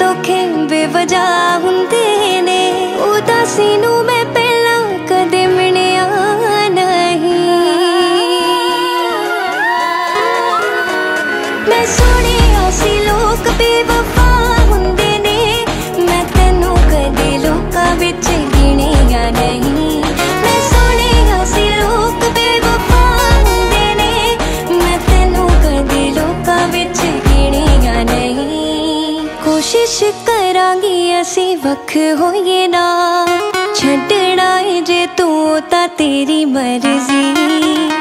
धोखे बेवजह हुंदे ने, उदासी नूं मैं पहला कदे मिलिया नहीं। मैं सुनिया सी लोग बेवफा हुंदे ने, मैं तैनू कदे लोकां विच गिणिया नहीं। मैं सुनिया सी लोग बेवफा हुंदे ने, मैं तैनू कदे लोकां विच गिणिया नहीं। कोशिश करांगी असी वख होइए ना, छड्डना है जे तू तां तेरी मर्जी।